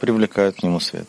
привлекают к нему свет.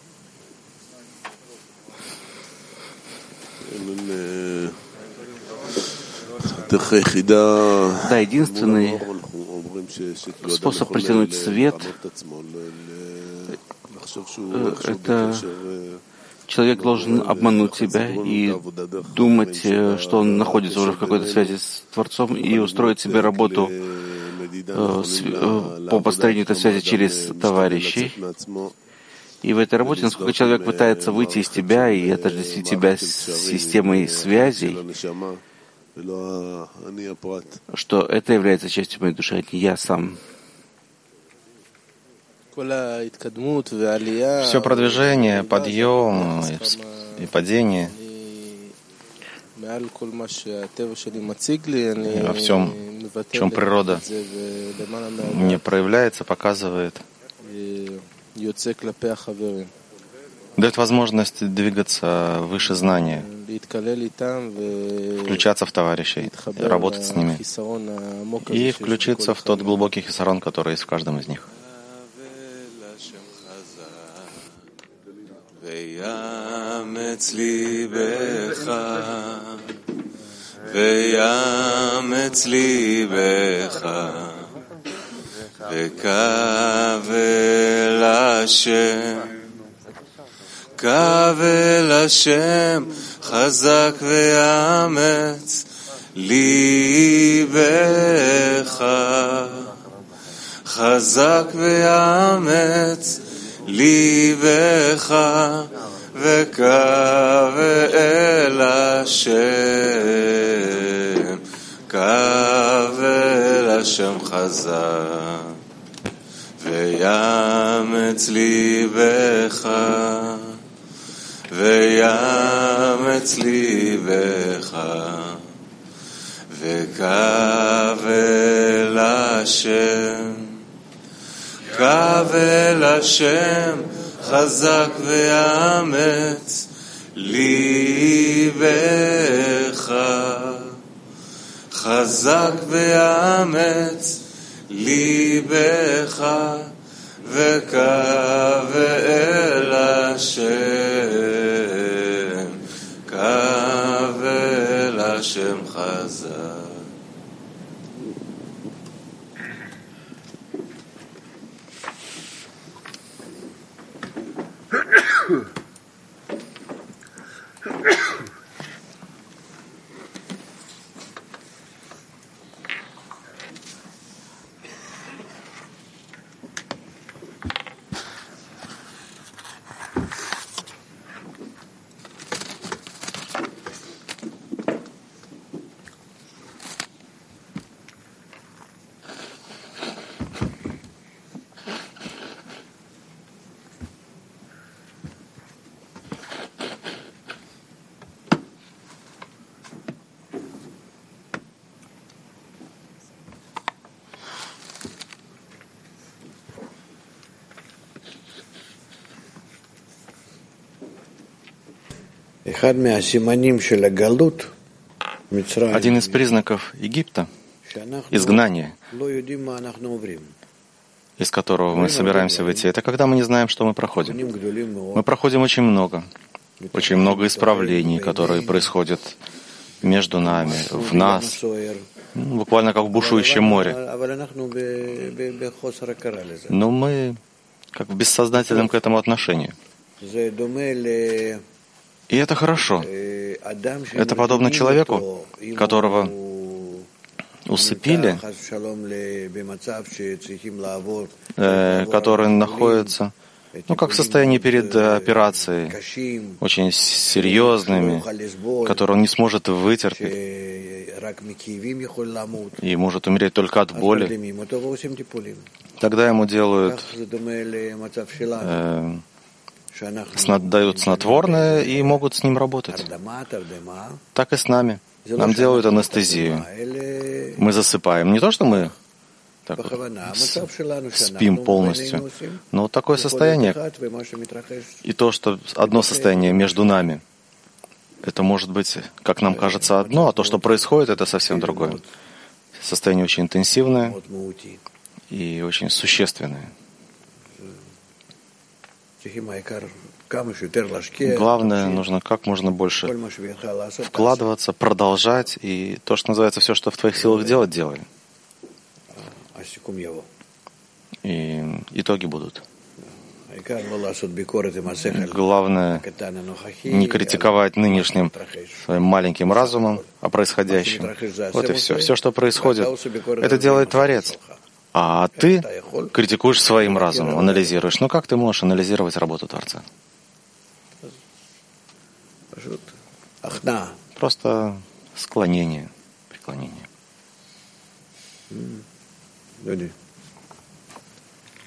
Да, единственный способ притянуть свет — это человек должен обмануть себя и думать, что он находится уже в какой-то связи с Творцом, и устроить себе работу по построению этой связи через товарищей. И в этой работе, насколько человек пытается выйти из тебя и отождествить тебя с системой связей, что это является частью моей души, а не я сам. Все продвижение, подъем и падение, во всем, в чем природа не проявляется, показывает, дает возможность двигаться выше знания, включаться в товарищей, работать с ними и включиться в тот глубокий хисарон, который есть в каждом из них. ויאמץ ליבך, ויאמץ ליבך, וקבל השם, קבל השם, חזק ויאמץ ליבך, חזק ויאמץ ליבך, וקבל השם, קבל השם חזק, ויאמץ ליבך, ויאמץ ליבך, וקבל השם, קבל השם, חזק ויאמץ ליבך, חזק ויאמץ ליבך, וקבל השם, קבל השם חזק. Один из признаков Египта — изгнание, из которого мы собираемся выйти, это когда мы не знаем, что мы проходим. Мы проходим очень много исправлений, которые происходят между нами, в нас, буквально как в бушующем море. Но мы как в бессознательном к этому отношении. И это хорошо. Это подобно человеку, которого усыпили, который находится, как в состоянии перед операцией, очень серьезными, которые он не сможет вытерпеть и может умереть только от боли. Тогда ему делают дают снотворное и могут с ним работать. Так и с нами. Нам делают анестезию. Мы засыпаем. Не то, что мы так спим полностью, но вот такое состояние. И то, что одно состояние между нами, это может быть, как нам кажется, одно, а то, что происходит, это совсем другое. Состояние очень интенсивное и очень существенное. Главное, нужно как можно больше вкладываться, продолжать, и то, что называется, все, что в твоих силах делать, делай. И итоги будут. Главное не критиковать нынешним своим маленьким разумом о происходящем. Вот и все. Все, что происходит, это делает Творец. А ты критикуешь своим разумом, анализируешь. Ну как ты можешь анализировать работу Творца? Просто склонение, преклонение.